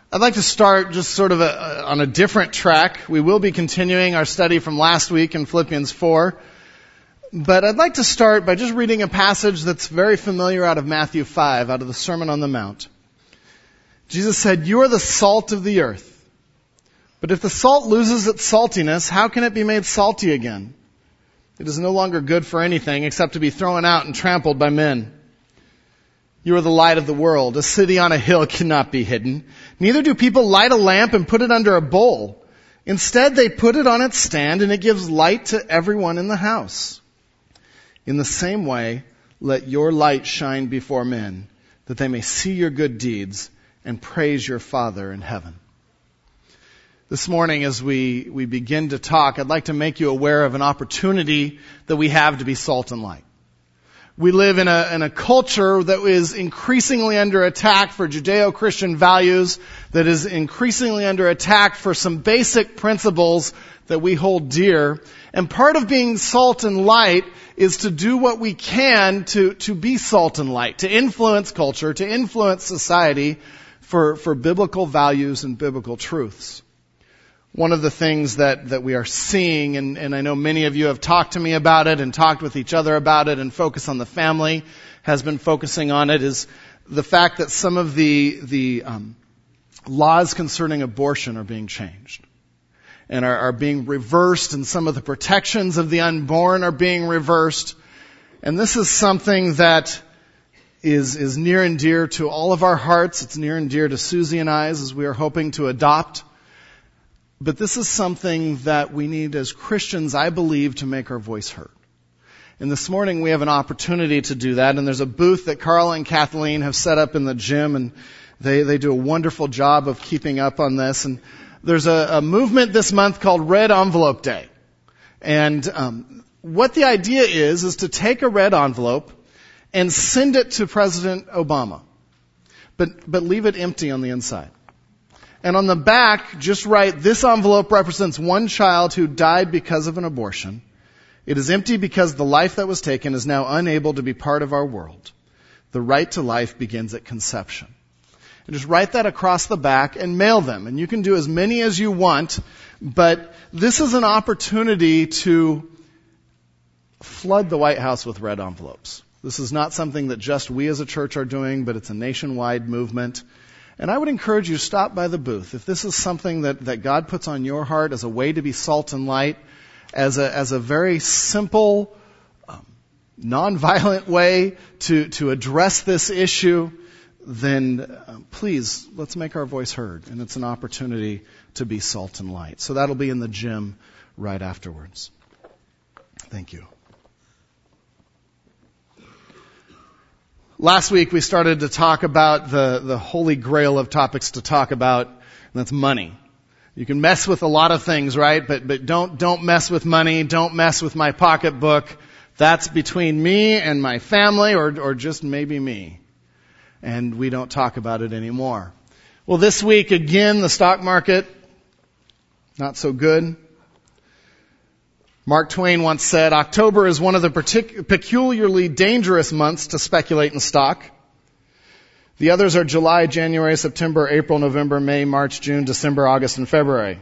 I'd like to start just sort of on a different track. We will be continuing our study from last week in Philippians 4. But I'd like to start by just reading a passage that's very familiar out of Matthew 5, out of the Sermon on the Mount. Jesus said, "You are the salt of the earth. But if the salt loses its saltiness, how can it be made salty again? It is no longer good for anything except to be thrown out and trampled by men. You are the light of the world. A city on a hill cannot be hidden. Neither do people light a lamp and put it under a bowl. Instead, they put it on its stand, and it gives light to everyone in the house. In the same way, let your light shine before men, that they may see your good deeds and praise your Father in heaven." This morning, as we begin to talk, I'd like to make you aware of an opportunity that we have to be salt and light. We live in a culture that is increasingly under attack for Judeo-Christian values, that is increasingly under attack for some basic principles that we hold dear. And part of being salt and light is to do what we can to be salt and light, to influence culture, to influence society for biblical values and biblical truths. One of the things that we are seeing, and I know many of you have talked to me about it and talked with each other about it, and Focus on the Family has been focusing on it, is the fact that some of the laws concerning abortion are being changed and are being reversed, and some of the protections of the unborn are being reversed. And this is something that is near and dear to all of our hearts. It's near and dear to Susie and I as we are hoping to adopt. But this is something that we need as Christians, I believe, to make our voice heard. And this morning we have an opportunity to do that. And there's a booth that Carl and Kathleen have set up in the gym, and they do a wonderful job of keeping up on this. And there's a movement this month called Red Envelope Day. And what the idea is to take a red envelope and send it to President Obama, but leave it empty on the inside. And on the back, just write, "This envelope represents one child who died because of an abortion. It is empty because the life that was taken is now unable to be part of our world. The right to life begins at conception." And just write that across the back and mail them. And you can do as many as you want, but this is an opportunity to flood the White House with red envelopes. This is not something that just we as a church are doing, but it's a nationwide movement. And I would encourage you to stop by the booth. If this is something that God puts on your heart as a way to be salt and light, as a very simple, nonviolent way to address this issue, then please, let's make our voice heard. And it's an opportunity to be salt and light. So that'll be in the gym right afterwards. Thank you. Last week we started to talk about the holy grail of topics to talk about, and that's money. You can mess with a lot of things, right? But don't mess with money. Don't mess with my pocketbook. That's between me and my family, or just maybe me. And we don't talk about it anymore. Well, this week again, the stock market, not so good. Mark Twain once said, "October is one of the peculiarly dangerous months to speculate in stock. The others are July, January, September, April, November, May, March, June, December, August, and February."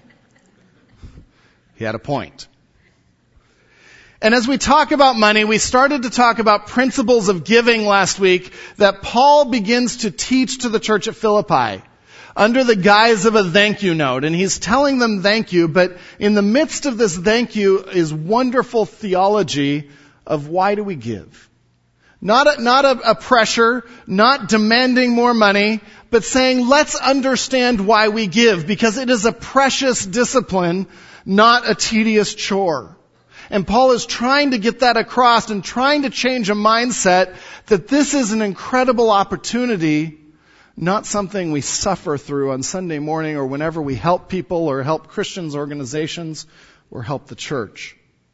He had a point. And as we talk about money, we started to talk about principles of giving last week that Paul begins to teach to the church at Philippi under the guise of a thank you note. And he's telling them thank you, but in the midst of this thank you is wonderful theology of why do we give. Not a pressure, not demanding more money, but saying let's understand why we give, because it is a precious discipline, not a tedious chore. And Paul is trying to get that across and trying to change a mindset that this is an incredible opportunity, not something we suffer through on Sunday morning or whenever we help people or help Christians, organizations, or help the church.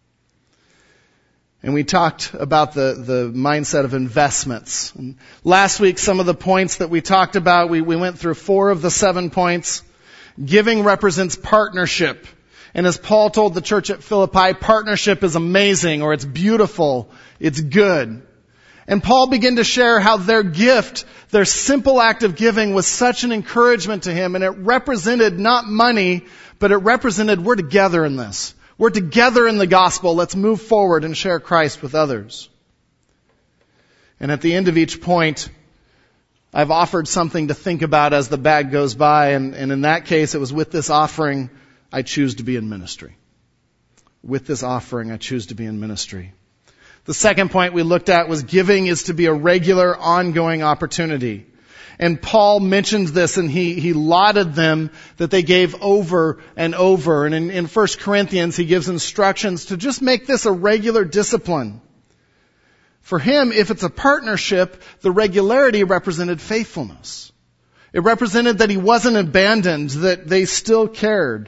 And we talked about the mindset of investments. And last week, some of the points that we talked about, we went through 4 of the 7 points. Giving represents partnership. And as Paul told the church at Philippi, partnership is amazing, or it's beautiful, it's good. And Paul began to share how their gift, their simple act of giving, was such an encouragement to him, and it represented not money, but it represented we're together in this. We're together in the gospel. Let's move forward and share Christ with others. And at the end of each point, I've offered something to think about as the bag goes by, and in that case, it was with this offering, I choose to be in ministry. With this offering, I choose to be in ministry. The second point we looked at was giving is to be a regular, ongoing opportunity. And Paul mentions this, and he lauded them that they gave over and over. And in 1 Corinthians, he gives instructions to just make this a regular discipline. For him, if it's a partnership, the regularity represented faithfulness. It represented that he wasn't abandoned, that they still cared.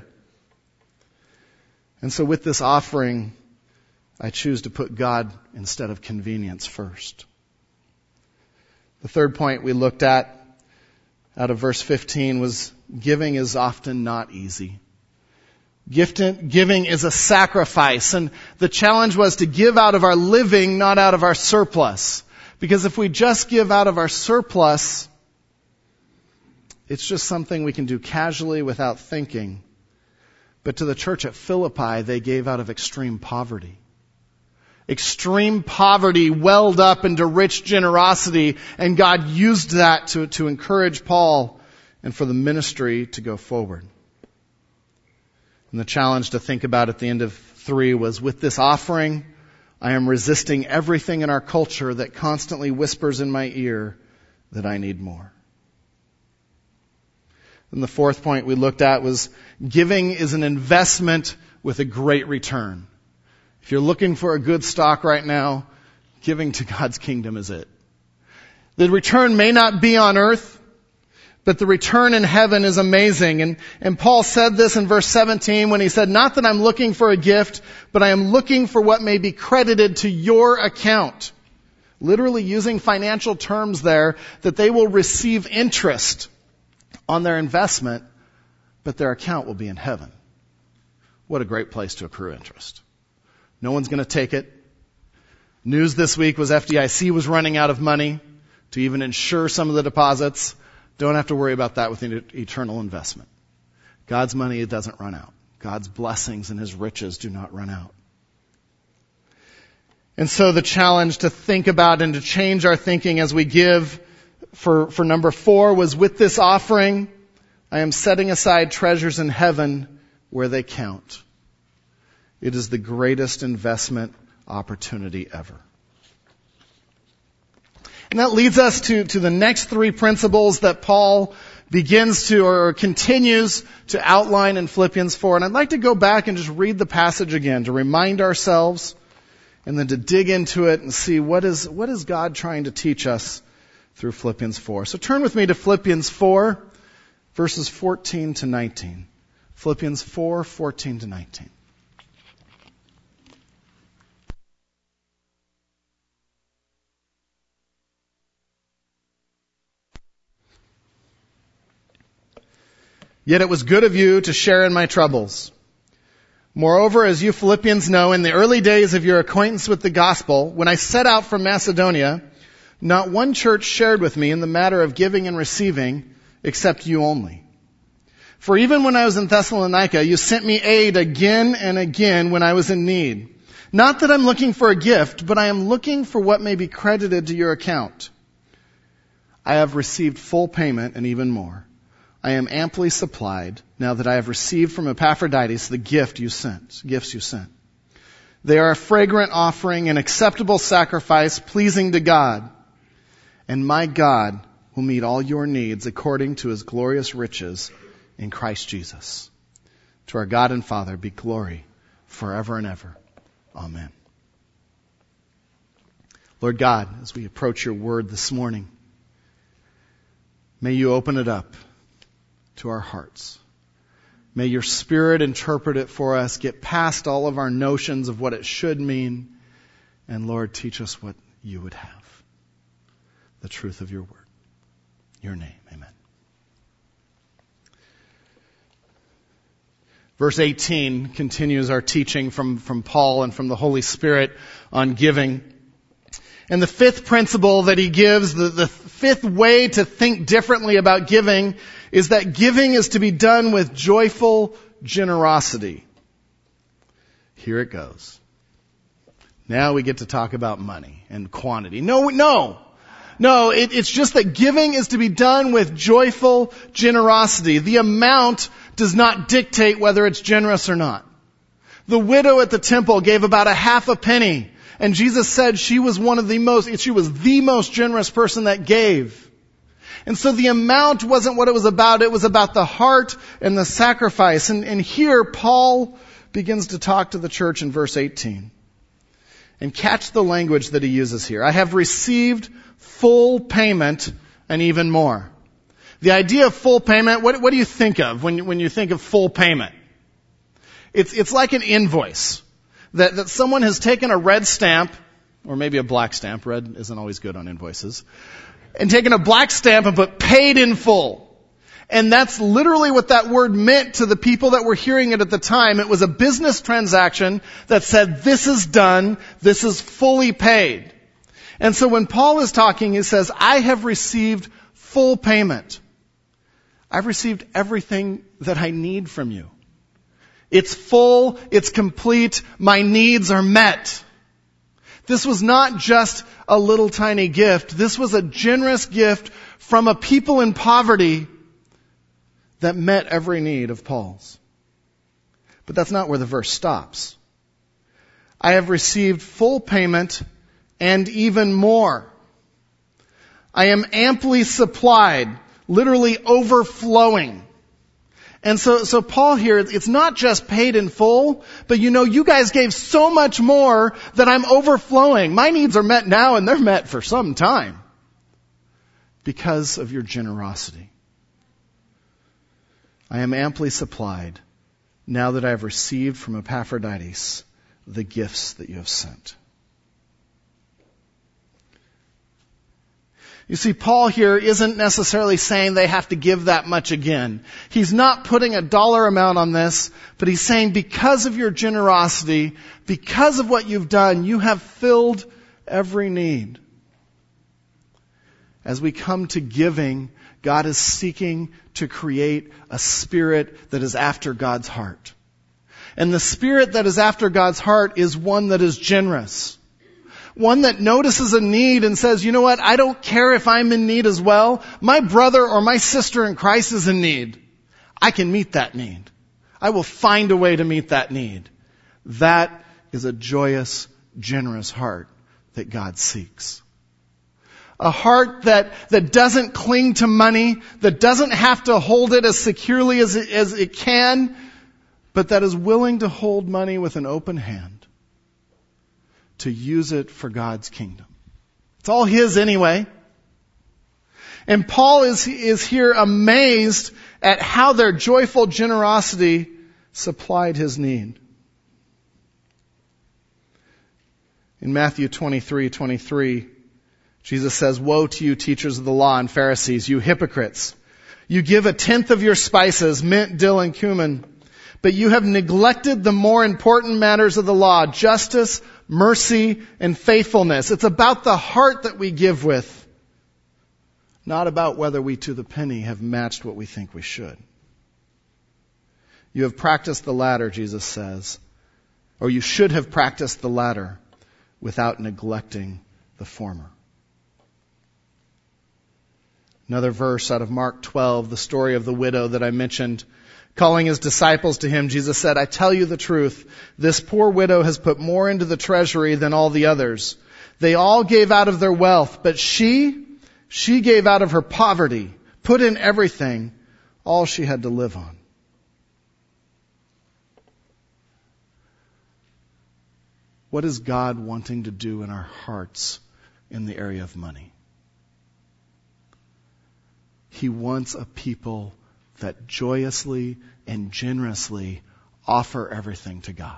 And so with this offering, I choose to put God instead of convenience first. The third point we looked at out of verse 15 was giving is often not easy. Giving is a sacrifice, and the challenge was to give out of our living, not out of our surplus. Because if we just give out of our surplus, it's just something we can do casually without thinking. But to the church at Philippi, they gave out of extreme poverty. Extreme poverty welled up into rich generosity, and God used that to encourage Paul and for the ministry to go forward. And the challenge to think about at the end of 3 was, with this offering, I am resisting everything in our culture that constantly whispers in my ear that I need more. And the fourth point we looked at was giving is an investment with a great return. If you're looking for a good stock right now, giving to God's kingdom is it. The return may not be on earth, but the return in heaven is amazing. And Paul said this in verse 17 when he said, not that I'm looking for a gift, but I am looking for what may be credited to your account. Literally using financial terms there, that they will receive interest on their investment, but their account will be in heaven. What a great place to accrue interest. No one's going to take it. News this week was FDIC was running out of money to even insure some of the deposits. Don't have to worry about that with an eternal investment. God's money, it doesn't run out. God's blessings and His riches do not run out. And so the challenge to think about and to change our thinking as we give for number 4 was, with this offering, I am setting aside treasures in heaven where they count. It is the greatest investment opportunity ever. And that leads us to the next 3 principles that Paul begins to or continues to outline in Philippians 4. And I'd like to go back and just read the passage again to remind ourselves and then to dig into it and see what is God trying to teach us through Philippians 4. So turn with me to Philippians 4, verses 14 to 19. Philippians 4, 14 to 19. Yet it was good of you to share in my troubles. Moreover, as you Philippians know, in the early days of your acquaintance with the gospel, when I set out from Macedonia, not one church shared with me in the matter of giving and receiving, except you only. For even when I was in Thessalonica, you sent me aid again and again when I was in need. Not that I'm looking for a gift, but I am looking for what may be credited to your account. I have received full payment and even more. I am amply supplied now that I have received from Epaphroditus the gifts you sent. They are a fragrant offering, an acceptable sacrifice, pleasing to God. And my God will meet all your needs according to His glorious riches in Christ Jesus. To our God and Father be glory forever and ever. Amen. Lord God, as we approach your word this morning, may you open it up to our hearts. May your Spirit interpret it for us, get past all of our notions of what it should mean, and Lord, teach us what you would have. The truth of your word. Your name, amen. Verse 18 continues our teaching from Paul and from the Holy Spirit on giving. And the fifth principle that he gives, the fifth way to think differently about giving, is that giving is to be done with joyful generosity. Here it goes. Now we get to talk about money and quantity. No, it's just that giving is to be done with joyful generosity. The amount does not dictate whether it's generous or not. The widow at the temple gave about a half a penny, and Jesus said she was the most generous person that gave. And so the amount wasn't what it was about the heart and the sacrifice. And here Paul begins to talk to the church in verse 18. And catch the language that he uses here. I have received full payment and even more. The idea of full payment, what do you think of when you think of full payment? It's like an invoice that someone has taken a red stamp, or maybe a black stamp. Red isn't always good on invoices. And taken a black stamp and put paid in full. And that's literally what that word meant to the people that were hearing it at the time. It was a business transaction that said, this is done, this is fully paid. And so when Paul is talking, he says, I have received full payment. I've received everything that I need from you. It's full, it's complete, my needs are met. This was not just a little tiny gift. This was a generous gift from a people in poverty that met every need of Paul's. But that's not where the verse stops. I have received full payment and even more. I am amply supplied, literally overflowing. And so Paul here, it's not just paid in full, but you guys gave so much more that I'm overflowing. My needs are met now and they're met for some time because of your generosity. I am amply supplied now that I have received from Epaphroditus the gifts that you have sent. You see, Paul here isn't necessarily saying they have to give that much again. He's not putting a dollar amount on this, but he's saying because of your generosity, because of what you've done, you have filled every need. As we come to giving, God is seeking to create a spirit that is after God's heart. And the spirit that is after God's heart is one that is generous. One that notices a need and says, you know what, I don't care if I'm in need as well. My brother or my sister in Christ is in need. I can meet that need. I will find a way to meet that need. That is a joyous, generous heart that God seeks. A heart that doesn't cling to money, that doesn't have to hold it as securely as it can, but that is willing to hold money with an open hand, to use it for God's kingdom. It's all His anyway. And Paul is here amazed at how their joyful generosity supplied his need. In Matthew 23:23, Jesus says, "Woe to you, teachers of the law and Pharisees, you hypocrites! You give 1/10 of your spices, mint, dill, and cumin, but you have neglected the more important matters of the law, justice, mercy, and faithfulness." It's about the heart that we give with, not about whether we to the penny have matched what we think we should. You have practiced the latter, Jesus says, or you should have practiced the latter without neglecting the former. Another verse out of Mark 12, the story of the widow that I mentioned. Calling his disciples to him, Jesus said, "I tell you the truth, this poor widow has put more into the treasury than all the others. They all gave out of their wealth, but she gave out of her poverty, put in everything, all she had to live on." What is God wanting to do in our hearts in the area of money? He wants a people that joyously and generously offer everything to God.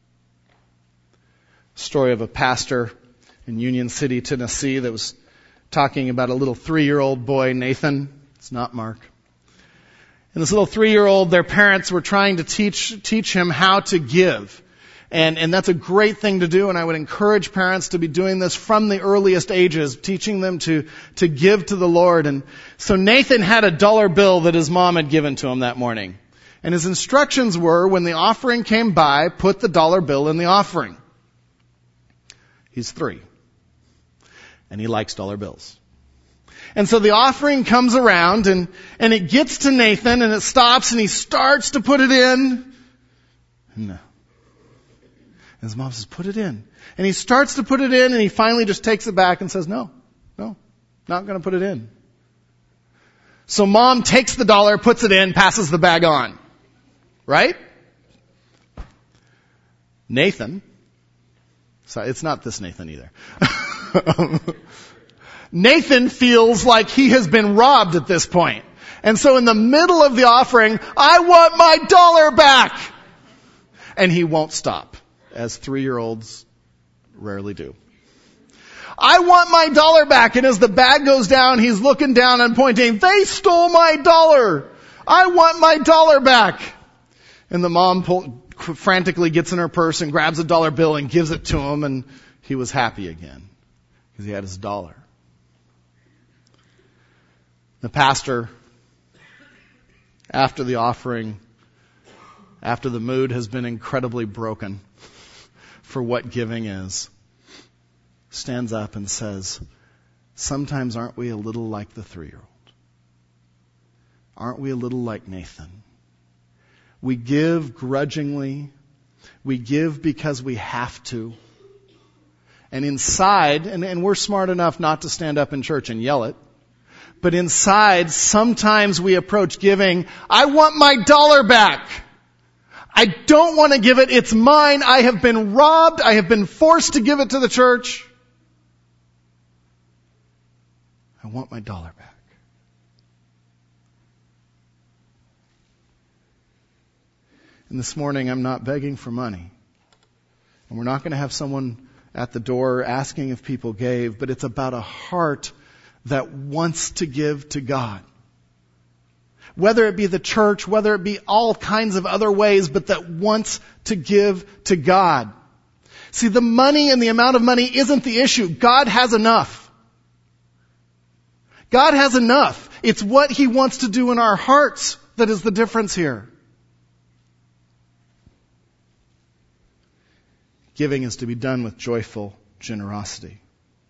Story of a pastor in Union City, Tennessee, that was talking about a little 3-year-old boy, Nathan. It's not Mark. And this little 3-year-old, their parents were trying to teach him how to give. And that's a great thing to do, and I would encourage parents to be doing this from the earliest ages, teaching them to give to the Lord. And so Nathan had a $1 bill that his mom had given to him that morning. And his instructions were, when the offering came by, put the $1 bill in the offering. He's 3. And he likes dollar bills. And so the offering comes around and it gets to Nathan and it stops and he starts to put it in. No. And his mom says, put it in. And he starts to put it in and he finally just takes it back and says, no, not going to put it in. So mom takes the $1, puts it in, passes the bag on. Right? Nathan. Sorry, it's not this Nathan either. Nathan feels like he has been robbed at this point. And so in the middle of the offering, I want my $1 back! And he won't stop, as 3-year-olds rarely do. I want my $1 back! And as the bag goes down, he's looking down and pointing, they stole my $1! I want my $1 back! And the mom frantically gets in her purse and grabs a $1 bill and gives it to him, and he was happy again, because he had his $1. The pastor, after the offering, after the mood has been incredibly broken for what giving is, stands up and says, sometimes aren't we a little like the 3-year-old? Aren't we a little like Nathan? We give grudgingly. We give because we have to. And inside, and we're smart enough not to stand up in church and yell it, but inside, sometimes we approach giving, I want my $1 back. I don't want to give it. It's mine. I have been robbed. I have been forced to give it to the church. I want my $1 back. And this morning, I'm not begging for money. And we're not going to have someone at the door asking if people gave, but it's about a heart that wants to give to God. Whether it be the church, whether it be all kinds of other ways, but that wants to give to God. See, the money and the amount of money isn't the issue. God has enough. God has enough. It's what He wants to do in our hearts that is the difference here. Giving is to be done with joyful generosity.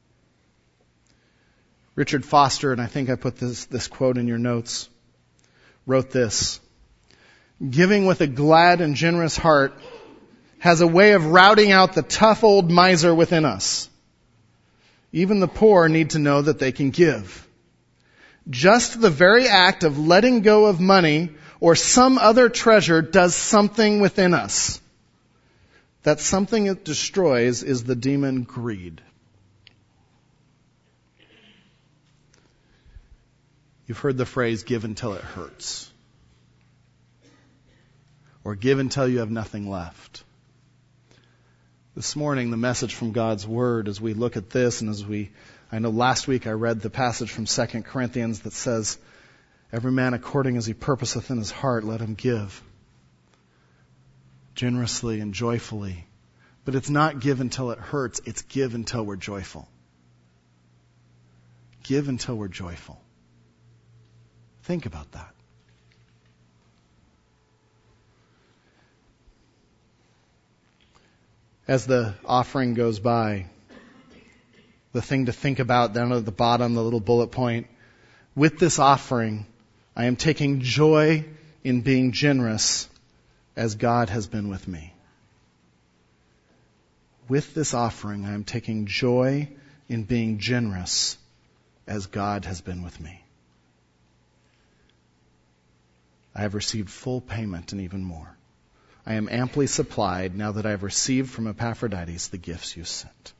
Richard Foster, and I think I put this quote in your notes, wrote this: giving with a glad and generous heart has a way of routing out the tough old miser within us. Even the poor need to know that they can give. Just the very act of letting go of money or some other treasure does something within us. That something it destroys is the demon greed. You've heard the phrase, give until it hurts. Or give until you have nothing left. This morning, the message from God's Word, as we look at this, and I know last week I read the passage from 2 Corinthians that says, every man according as he purposeth in his heart, let him give. Generously and joyfully. But it's not give until it hurts, it's give until we're joyful. Give until we're joyful. Think about that. As the offering goes by, the thing to think about down at the bottom, the little bullet point, with this offering, I am taking joy in being generous as God has been with me. With this offering, I am taking joy in being generous as God has been with me. I have received full payment and even more. I am amply supplied now that I have received from Epaphroditus the gifts you sent.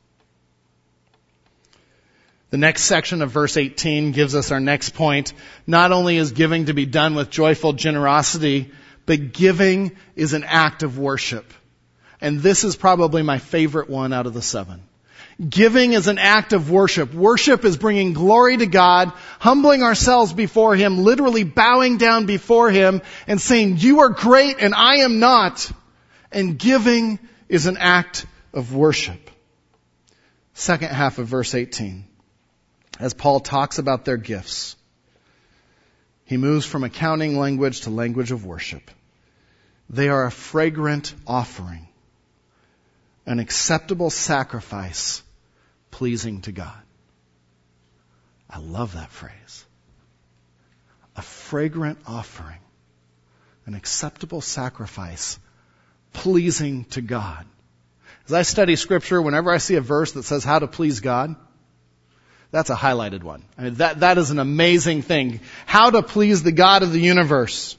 The next section of verse 18 gives us our next point. Not only is giving to be done with joyful generosity, but giving is an act of worship. And this is probably my favorite one out of the 7. Giving is an act of worship. Worship is bringing glory to God, humbling ourselves before Him, literally bowing down before Him and saying, you are great and I am not. And giving is an act of worship. Second half of verse 18. As Paul talks about their gifts, he moves from accounting language to language of worship. They are a fragrant offering, an acceptable sacrifice, pleasing to God. I love that phrase. A fragrant offering, an acceptable sacrifice, pleasing to God. As I study Scripture, whenever I see a verse that says how to please God, that's a highlighted one. I mean, that is an amazing thing. How to please the God of the universe.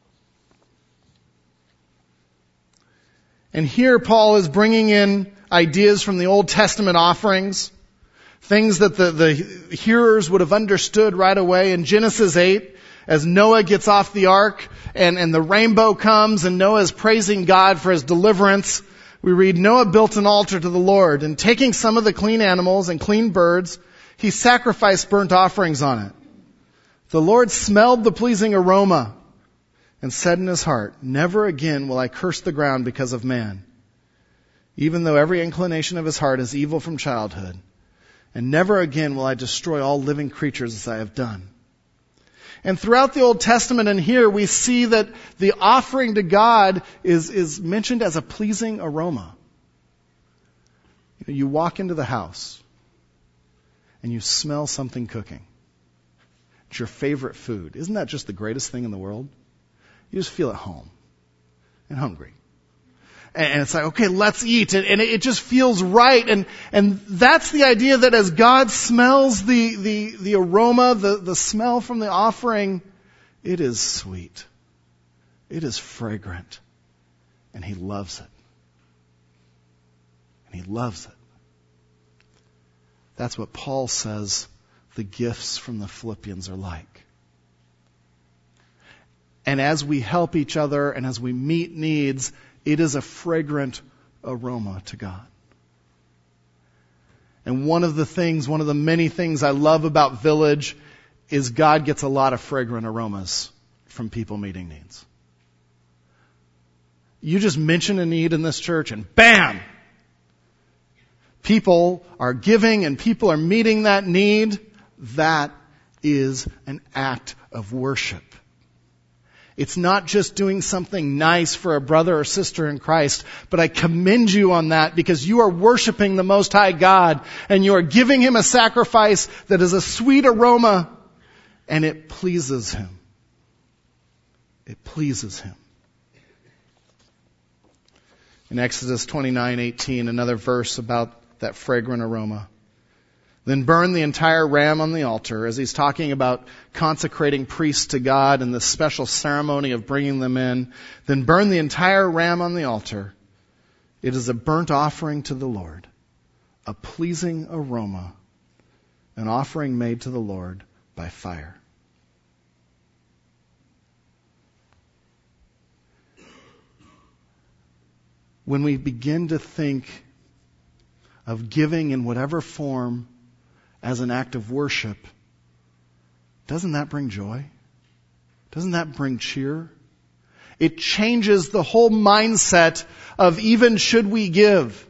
And here Paul is bringing in ideas from the Old Testament offerings, things that the hearers would have understood right away. In Genesis 8, as Noah gets off the ark and the rainbow comes and Noah is praising God for his deliverance, we read, Noah built an altar to the Lord, and taking some of the clean animals and clean birds, he sacrificed burnt offerings on it. The Lord smelled the pleasing aroma and said in his heart, never again will I curse the ground because of man, even though every inclination of his heart is evil from childhood. And never again will I destroy all living creatures as I have done. And throughout the Old Testament and here we see that the offering to God is mentioned as a pleasing aroma. You walk into the house and you smell something cooking. It's your favorite food. Isn't that just the greatest thing in the world? You just feel at home and hungry. And it's like, okay, let's eat. And it just feels right. And that's the idea that as God smells the aroma, the smell from the offering, it is sweet. It is fragrant. And He loves it. And He loves it. That's what Paul says the gifts from the Philippians are like. And as we help each other and as we meet needs, it is a fragrant aroma to God. And one of the many things I love about Village is God gets a lot of fragrant aromas from people meeting needs. You just mention a need in this church and bam! People are giving and people are meeting that need. That is an act of worship. It's not just doing something nice for a brother or sister in Christ, but I commend you on that because you are worshiping the Most High God and you are giving Him a sacrifice that is a sweet aroma and it pleases Him. It pleases Him. In Exodus 29:18, another verse about that fragrant aroma. Then burn the entire ram on the altar, as he's talking about consecrating priests to God and the special ceremony of bringing them in. Then burn the entire ram on the altar. It is a burnt offering to the Lord, a pleasing aroma, an offering made to the Lord by fire. When we begin to think of giving in whatever form as an act of worship, doesn't that bring joy? Doesn't that bring cheer? It changes the whole mindset of even should we give.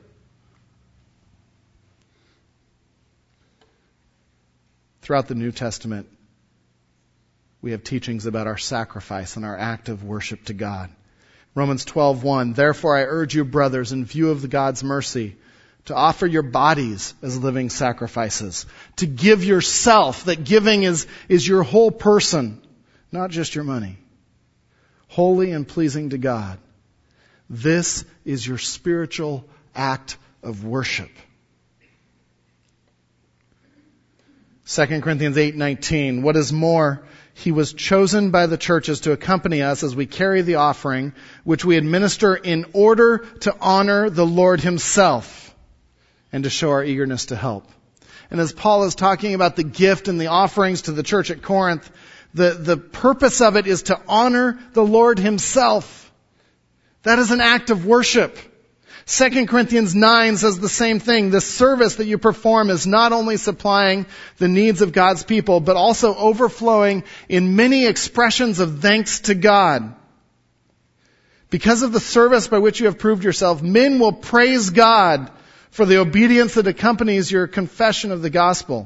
Throughout the New Testament, we have teachings about our sacrifice and our act of worship to God. Romans 12:1, therefore I urge you, brothers, in view of God's mercy, to offer your bodies as living sacrifices, to give yourself, that giving is your whole person, not just your money, holy and pleasing to God. This is your spiritual act of worship. 2 Corinthians 8:19, what is more, He was chosen by the churches to accompany us as we carry the offering, which we administer in order to honor the Lord Himself and to show our eagerness to help. And as Paul is talking about the gift and the offerings to the church at Corinth, the purpose of it is to honor the Lord Himself. That is an act of worship. 2 Corinthians 9 says the same thing. The service that you perform is not only supplying the needs of God's people, but also overflowing in many expressions of thanks to God. Because of the service by which you have proved yourself, men will praise God for the obedience that accompanies your confession of the gospel.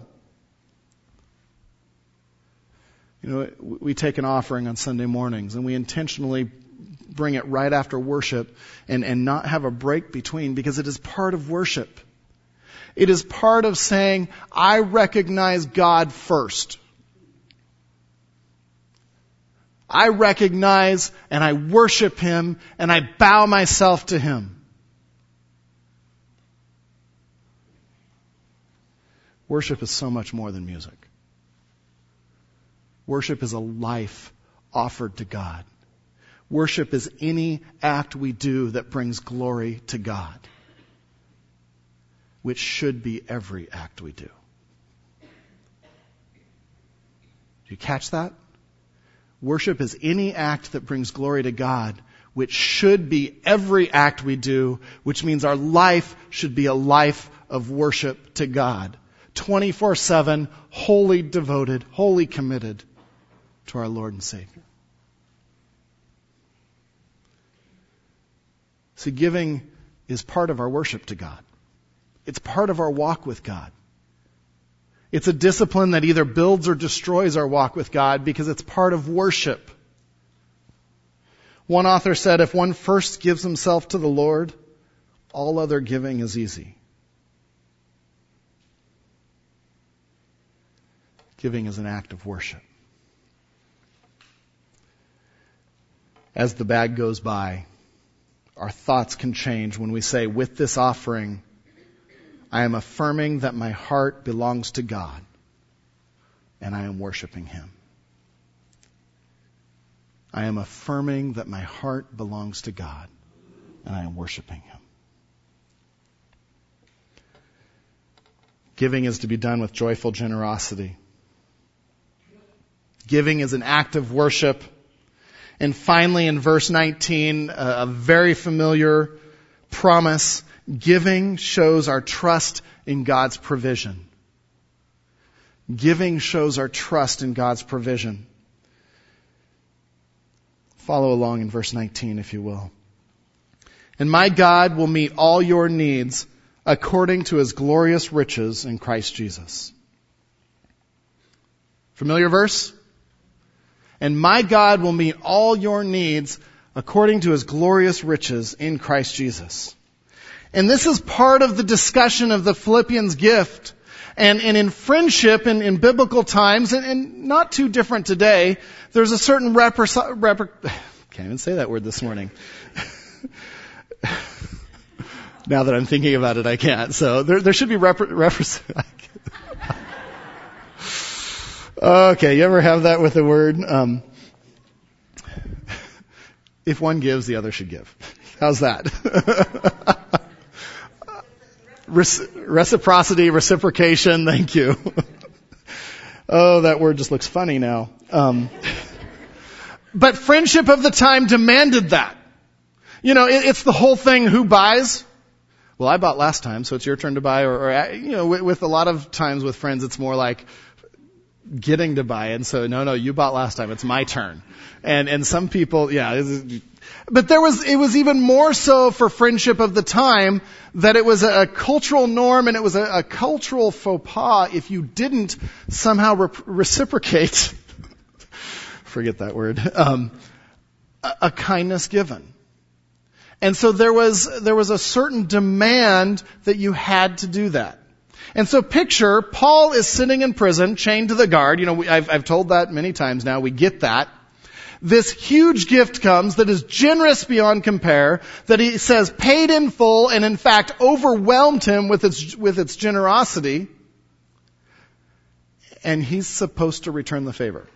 You know, we take an offering on Sunday mornings, and we intentionally bring it right after worship and not have a break between, because it is part of worship. It is part of saying, I recognize God first. I recognize and I worship Him and I bow myself to Him. Worship is so much more than music. Worship is a life offered to God. Worship is any act we do that brings glory to God, which should be every act we do. Do you catch that? Worship is any act that brings glory to God, which should be every act we do, which means our life should be a life of worship to God. 24/7, wholly devoted, wholly committed to our Lord and Savior. See, giving is part of our worship to God. It's part of our walk with God. It's a discipline that either builds or destroys our walk with God because it's part of worship. One author said, if one first gives himself to the Lord, all other giving is easy. Giving is an act of worship. As the bag goes by, our thoughts can change when we say, with this offering, I am affirming that my heart belongs to God, and I am worshiping Him. I am affirming that my heart belongs to God, and I am worshiping Him. Giving is to be done with joyful generosity. Giving is an act of worship. And finally, in verse 19, a very familiar promise. Giving shows our trust in God's provision. Giving shows our trust in God's provision. Follow along in verse 19, if you will. And my God will meet all your needs according to His glorious riches in Christ Jesus. Familiar verse? And my God will meet all your needs according to His glorious riches in Christ Jesus. And this is part of the discussion of the Philippians gift. And in friendship, in biblical times, and not too different today, there's a certain can't even say that word this morning. Now that I'm thinking about it, I can't. So there should be Okay, you ever have that with a word? If one gives, the other should give. How's that? Reciprocity, reciprocation, thank you. Oh, that word just looks funny now. But friendship of the time demanded that. You know, it's the whole thing, who buys? Well, I bought last time, so it's your turn to buy. Or with a lot of times with friends, it's more like getting to buy. And so, no, you bought last time, it's my turn. And some people, but it was even more so for friendship of the time that it was a cultural norm and it was a cultural faux pas if you didn't somehow reciprocate, forget that word, a kindness given. And so there was a certain demand that you had to do that. And so picture, Paul is sitting in prison, chained to the guard. You know, I've told that many times now. We get that. This huge gift comes that is generous beyond compare, that he says paid in full and in fact overwhelmed him with its generosity. And he's supposed to return the favor.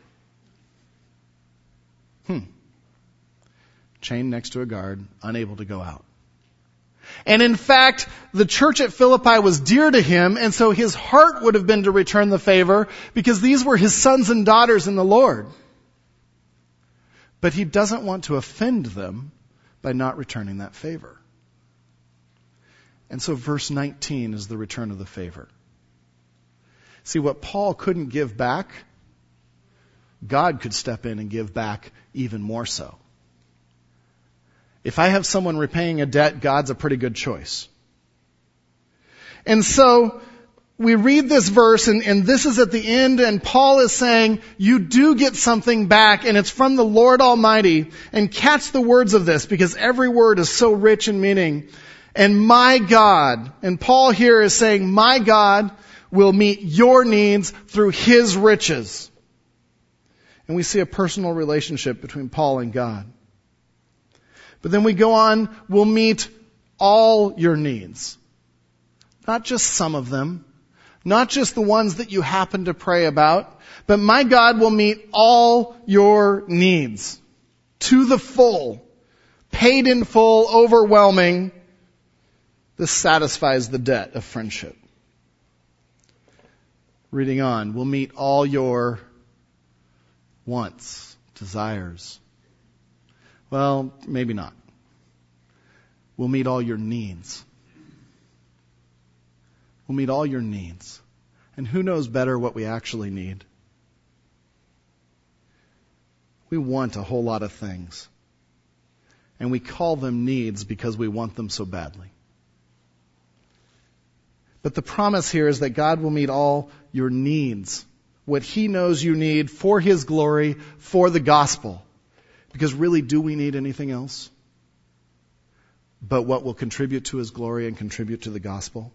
Chained next to a guard, unable to go out. And in fact, the church at Philippi was dear to him, and so his heart would have been to return the favor because these were his sons and daughters in the Lord. But he doesn't want to offend them by not returning that favor. And so verse 19 is the return of the favor. See, what Paul couldn't give back, God could step in and give back even more so. If I have someone repaying a debt, God's a pretty good choice. And so we read this verse, and this is at the end, and Paul is saying, you do get something back, and it's from the Lord Almighty. And catch the words of this, because every word is so rich in meaning. And my God, and Paul here is saying, my God will meet your needs through His riches. And we see a personal relationship between Paul and God. But then we go on, we'll meet all your needs. Not just some of them. Not just the ones that you happen to pray about. But my God will meet all your needs. To the full. Paid in full, overwhelming. This satisfies the debt of friendship. Reading on, we'll meet all your wants, desires. Well, maybe not. We'll meet all your needs. We'll meet all your needs. And who knows better what we actually need? We want a whole lot of things. And we call them needs because we want them so badly. But the promise here is that God will meet all your needs. What He knows you need for His glory, for the gospel. Because really, do we need anything else but what will contribute to His glory and contribute to the gospel?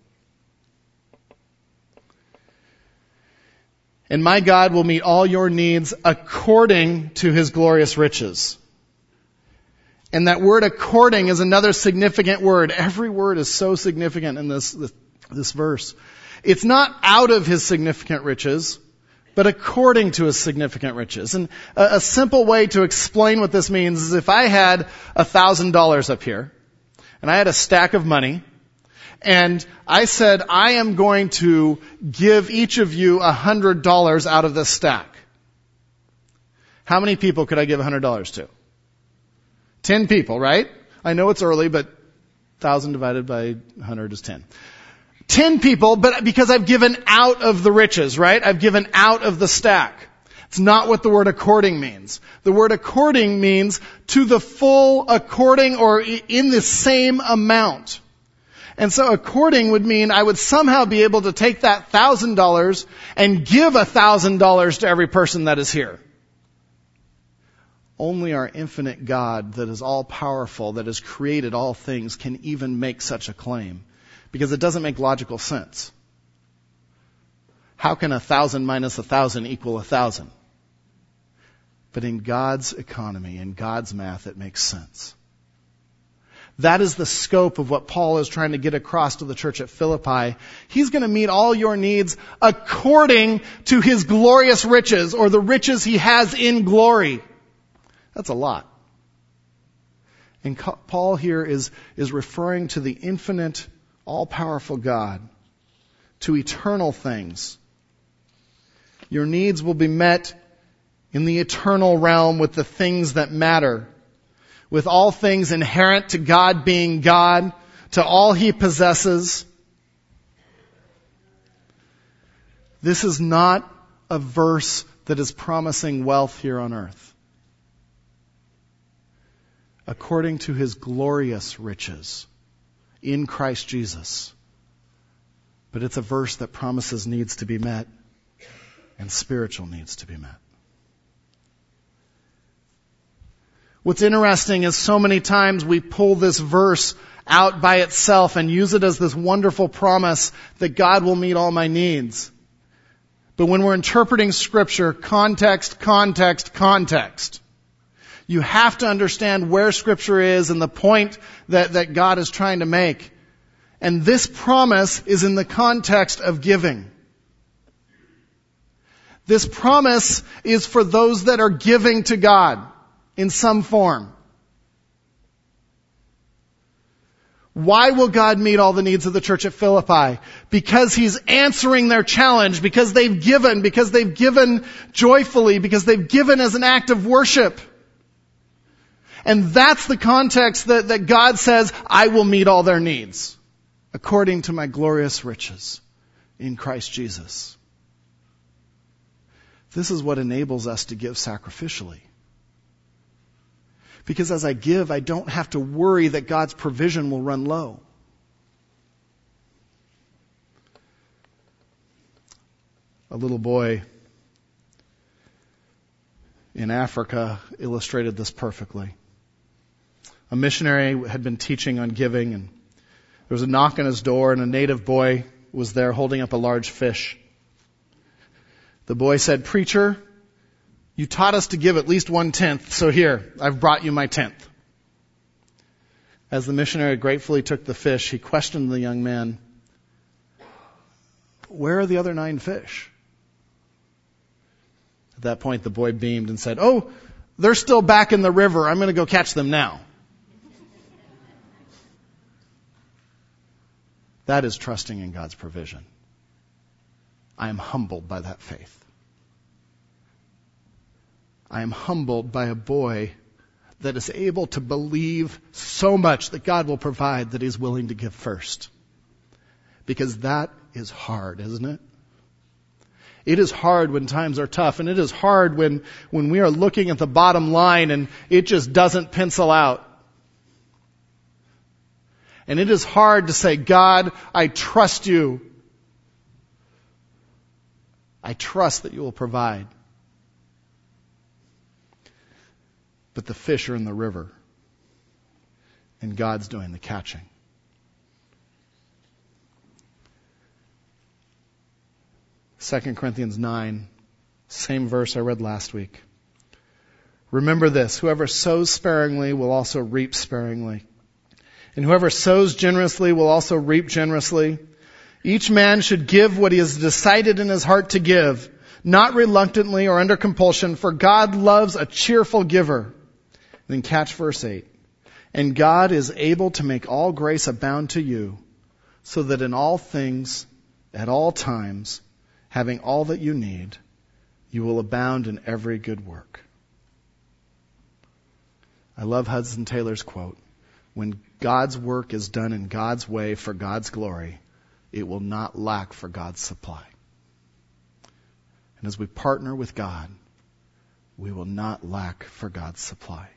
And my God will meet all your needs according to His glorious riches. And that word according is another significant word. Every word is so significant in this verse. It's not out of His significant riches, but according to His significant riches. And a simple way to explain what this means is if I had $1,000 up here, and I had a stack of money, and I said, I am going to give each of you $100 out of this stack. How many people could I give $100 to? 10 people, right? I know it's early, but 1,000 divided by 100 is 10. 10 people, but because I've given out of the riches, right? I've given out of the stack. It's not what the word according means. The word according means to the full, according, or in the same amount. And so according would mean I would somehow be able to take that $1,000 and give $1,000 to every person that is here. Only our infinite God that is all powerful, that has created all things, can even make such a claim. Because it doesn't make logical sense. How can 1,000 minus 1,000 equal 1,000? But in God's economy, in God's math, it makes sense. That is the scope of what Paul is trying to get across to the church at Philippi. He's going to meet all your needs according to His glorious riches, or the riches He has in glory. That's a lot. And Paul here is referring to the infinite, all-powerful God, to eternal things. Your needs will be met in the eternal realm with the things that matter. With all things inherent to God being God, to all He possesses. This is not a verse that is promising wealth here on earth. According to His glorious riches in Christ Jesus. But it's a verse that promises needs to be met and spiritual needs to be met. What's interesting is so many times we pull this verse out by itself and use it as this wonderful promise that God will meet all my needs. But when we're interpreting Scripture, context. You have to understand where Scripture is and the point that God is trying to make. And this promise is in the context of giving. This promise is for those that are giving to God in some form. Why will God meet all the needs of the church at Philippi? Because He's answering their challenge, because they've given joyfully, because they've given as an act of worship. And that's the context that God says, I will meet all their needs according to my glorious riches in Christ Jesus. This is what enables us to give sacrificially. Because as I give, I don't have to worry that God's provision will run low. A little boy in Africa illustrated this perfectly. A missionary had been teaching on giving, and there was a knock on his door, and a native boy was there holding up a large fish. The boy said, "Preacher, you taught us to give at least 1/10, so here, I've brought you my 10th. As the missionary gratefully took the fish, he questioned the young man, "Where are the other 9 fish?" At that point, the boy beamed and said, "Oh, they're still back in the river. I'm going to go catch them now." That is trusting in God's provision. I am humbled by that faith. I am humbled by a boy that is able to believe so much that God will provide that he's willing to give first. Because that is hard, isn't it? It is hard when times are tough, and it is hard when we are looking at the bottom line and it just doesn't pencil out. And it is hard to say, "God, I trust you. I trust that you will provide." But the fish are in the river, and God's doing the catching. Second Corinthians 9, same verse I read last week. "Remember this, whoever sows sparingly will also reap sparingly. And whoever sows generously will also reap generously. Each man should give what he has decided in his heart to give, not reluctantly or under compulsion, for God loves a cheerful giver." Then catch verse 8. "And God is able to make all grace abound to you, so that in all things, at all times, having all that you need, you will abound in every good work." I love Hudson Taylor's quote, "When God's work is done in God's way for God's glory, it will not lack for God's supply." And as we partner with God, we will not lack for God's supply.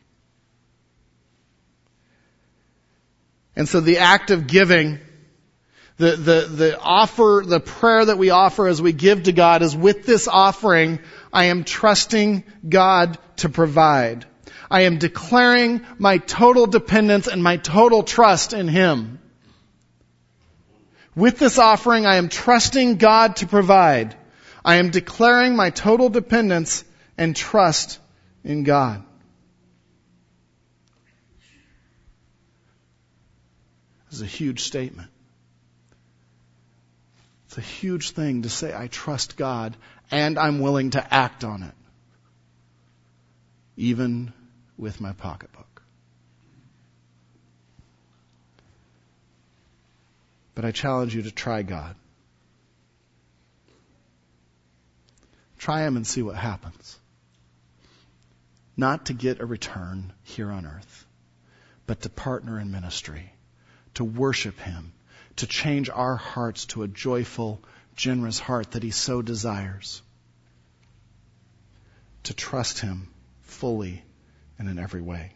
And so the act of giving, the offer, the prayer that we offer as we give to God is, with this offering, I am trusting God to provide. I am declaring my total dependence and my total trust in Him. With this offering, I am trusting God to provide. I am declaring my total dependence and trust in God. This is a huge statement. It's a huge thing to say, I trust God and I'm willing to act on it, even with my pocketbook. But I challenge you to try God. Try Him and see what happens. Not to get a return here on earth, but to partner in ministry, to worship Him, to change our hearts to a joyful, generous heart that He so desires. To trust Him fully and in every way.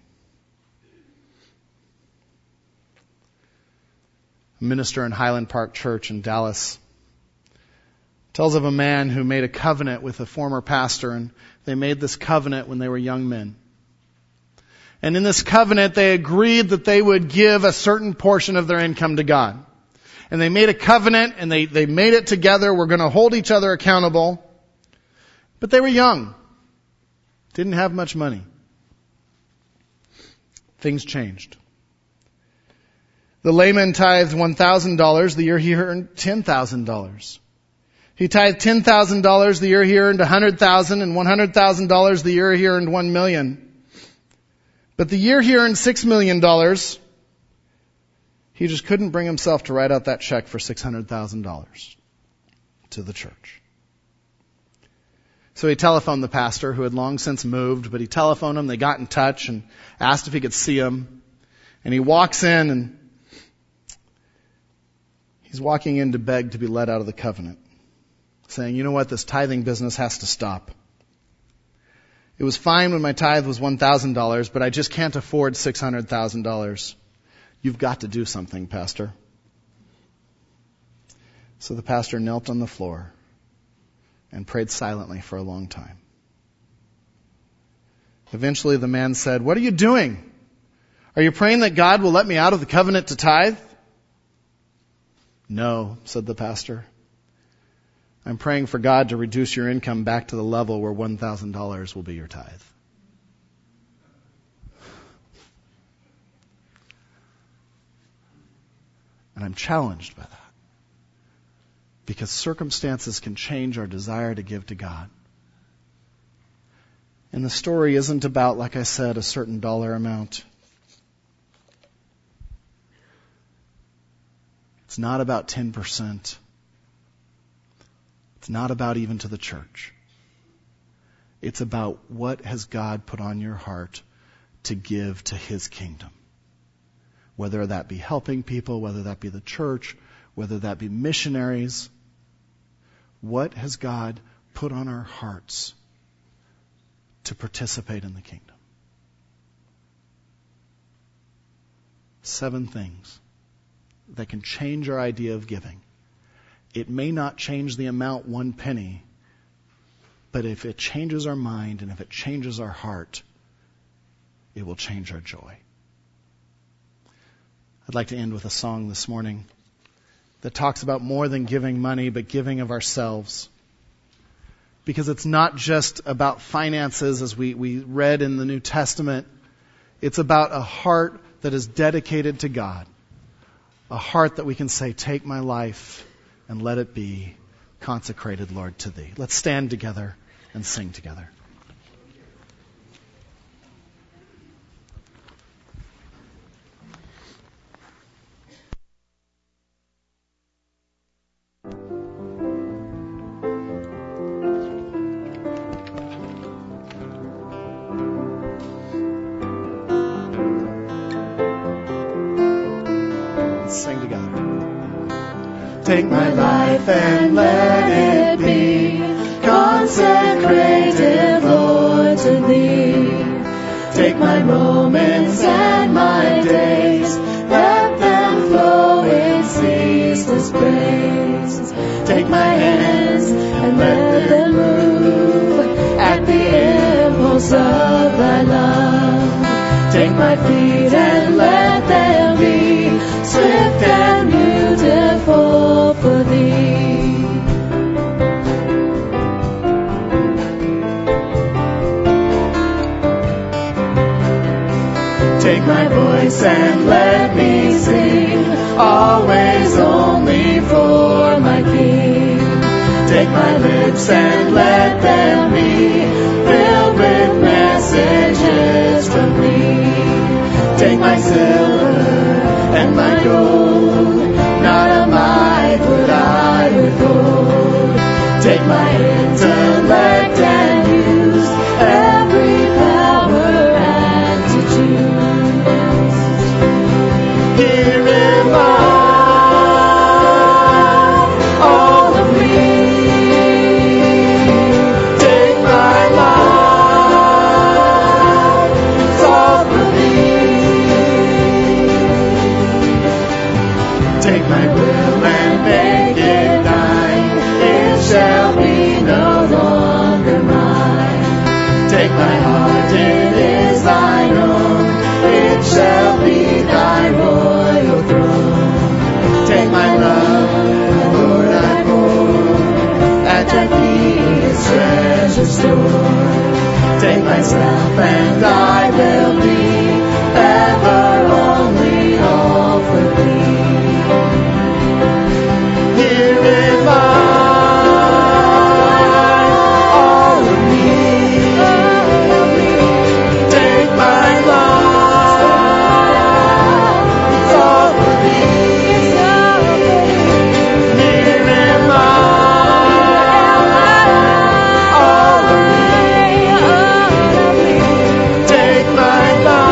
A minister in Highland Park Church in Dallas tells of a man who made a covenant with a former pastor, and they made this covenant when they were young men. And in this covenant, they agreed that they would give a certain portion of their income to God. And they made a covenant, and they made it together. We're going to hold each other accountable. But they were young. Didn't have much money. Things changed. The layman tithed $1,000 the year he earned $10,000. He tithed $10,000 the year he earned $100,000, and $100,000 the year he earned $1 million. But the year he earned $6 million, he just couldn't bring himself to write out that check for $600,000 to the church. So he telephoned the pastor, who had long since moved, but he telephoned him. They got in touch and asked if he could see him. And he walks in, and he's walking in to beg to be let out of the covenant, saying, you know what, this tithing business has to stop. It was fine when my tithe was $1,000, but I just can't afford $600,000. You've got to do something, Pastor. So the pastor knelt on the floor and prayed silently for a long time. Eventually the man said, "What are you doing? Are you praying that God will let me out of the covenant to tithe?" "No," said the pastor. "I'm praying for God to reduce your income back to the level where $1,000 will be your tithe." And I'm challenged by that. Because circumstances can change our desire to give to God. And the story isn't about, like I said, a certain dollar amount. It's not about 10%. It's not about even to the church. It's about what has God put on your heart to give to His kingdom. Whether that be helping people, whether that be the church, whether that be missionaries. What has God put on our hearts to participate in the kingdom? 7 things that can change our idea of giving. It may not change the amount 1 penny, but if it changes our mind and if it changes our heart, it will change our joy. I'd like to end with a song this morning that talks about more than giving money, but giving of ourselves. Because it's not just about finances as we read in the New Testament. It's about a heart that is dedicated to God. A heart that we can say, "Take my life and let it be consecrated, Lord, to Thee." Let's stand together and sing together. Sing together. Take my life and let it be consecrated, Lord, to Thee. Take my moments and my days, let them flow in ceaseless praise. Take my hands and let them move at the impulse of Thy love. Take my feet and let them be swift and beautiful for Thee. Take my voice and let me sing, always only for my King. Take my lips and let them be filled with messages from Thee. Take my silver and my gold, not a mite would I withhold. Take my intellect and use every power and to choose. Here am I, all of me. Take my life, it's all for Thee. Take my will and make it Thine, it shall be no longer mine. Take my heart, it is Thine own, it shall be Thy royal throne. Take my love, Lord, I pour at Thy feet, its treasure store. Take myself and I will be ever only all for Thee. Here am I, all of me. Take my life, it's all for Thee. Here am I, all of me. Take my life.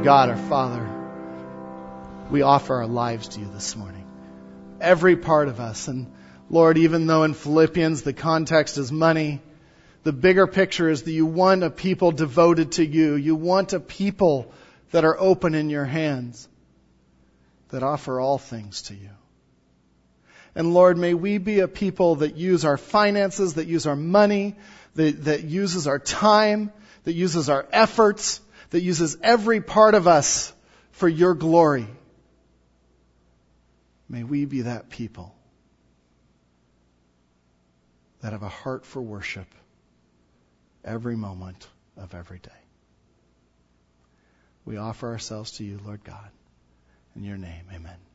God, our Father, we offer our lives to you this morning. Every part of us. And Lord, even though in Philippians the context is money, the bigger picture is that you want a people devoted to you. You want a people that are open in your hands, that offer all things to you. And Lord, may we be a people that use our finances, that use our money, that uses our time, that uses our efforts, that uses every part of us for your glory. May we be that people that have a heart for worship every moment of every day. We offer ourselves to you, Lord God. In your name, amen.